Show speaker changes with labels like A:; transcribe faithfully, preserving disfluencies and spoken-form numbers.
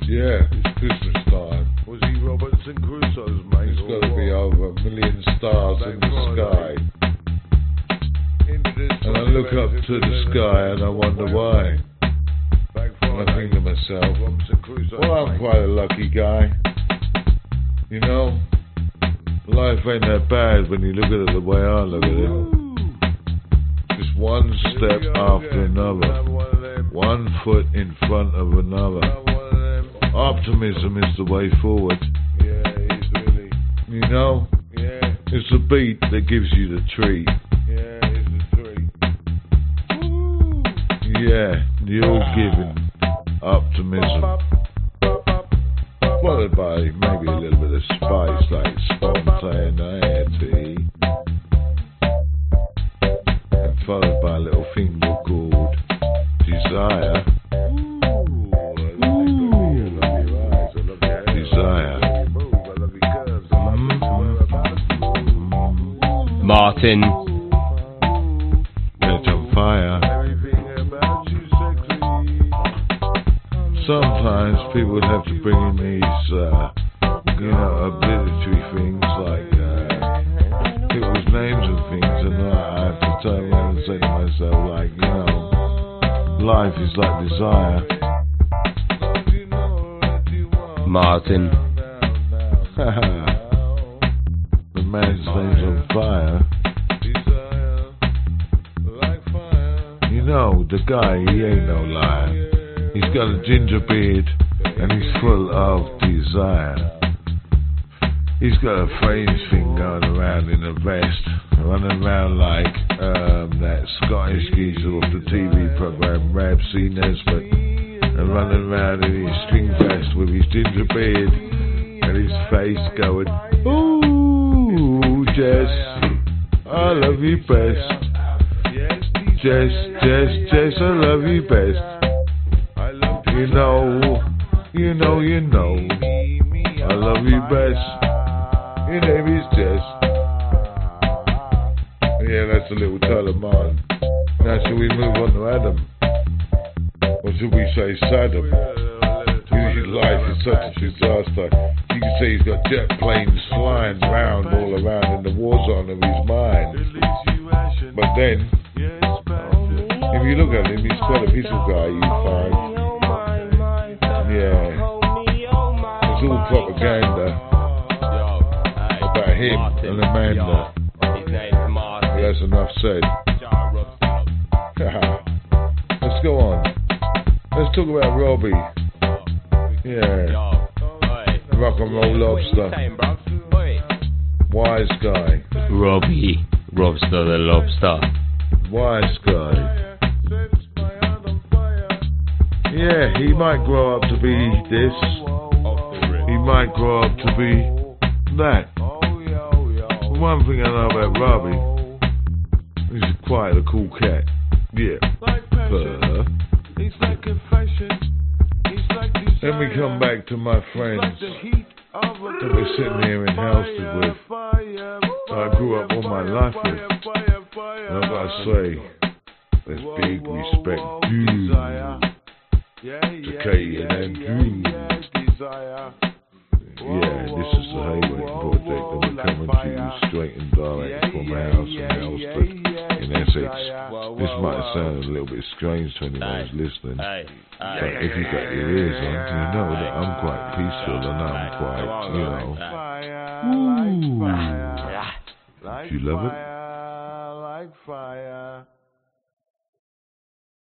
A: Yeah, it's Christmas time.
B: Was he Robinson Crusoe's mate?
A: There's got to be over a million stars in the sky. And I look up to the sky and I wonder why. And I think to myself, well, I'm quite a lucky guy. You know, life ain't that bad when you look at it the way I look at it. Just one step after another. One foot in front of another. Optimism is the way forward.
B: Yeah, it's really.
A: You know?
B: Yeah.
A: It's the beat that gives you the treat.
B: Yeah, it's the treat.
A: Yeah, the all giving optimism. Followed by maybe a little bit of spice like spontaneity. And followed by a little thing called desire.
C: Martin.
A: Catch on fire. Sometimes people would have to bring in these, uh, you know, obligatory things like uh, people's names and things, and I have to turn around and say to myself, like, you know, life is like desire.
C: Martin.
A: The man's name's on fire. You know, the guy, he ain't no liar. He's got a ginger beard and he's full of desire. He's got a fringe thing going around in a vest, running around like um, that Scottish geezer off the T V programme Rab C. Nesbitt, and running around in his string vest with his ginger beard and his face going, ooh, Jess, I love you best. Jess, Jess, Jess, I love you best. You know, you know, you know, I love you best. Your name is Jess. Yeah, that's a little tale of mine. Now, shall we move on to Adam? Or should we say Saddam? His life is such a disaster. You can say he's got jet planes flying round all around in the war zone of his mind. But then, if you look at him, he's quite a peaceful guy, you find. Yeah. It's all propaganda about him and Amanda. But that's enough said. Let's go on. Let's talk about Robbie. Yeah. Rock and roll lobster. Wise guy.
C: Robbie. Robster the lobster.
A: Wise guy. Yeah, he might grow up to be this. He might grow up to be that. One thing I know about Robbie, he's quite a cool cat. Yeah. Uh, then we come back to my friends that we're sitting here in Halstead with. I grew up all my life with. And I've got to say, there's big respect due to Katie and Andrew. Yeah, this is the Hayward Project, and we're coming to you straight and direct from our house in Halstead in Essex. This might sound a little bit strange to anyone who's listening, but if you've got your ears on, you know that I'm quite peaceful and I'm quite, you know, ooh. Do you love it?
B: Like fire.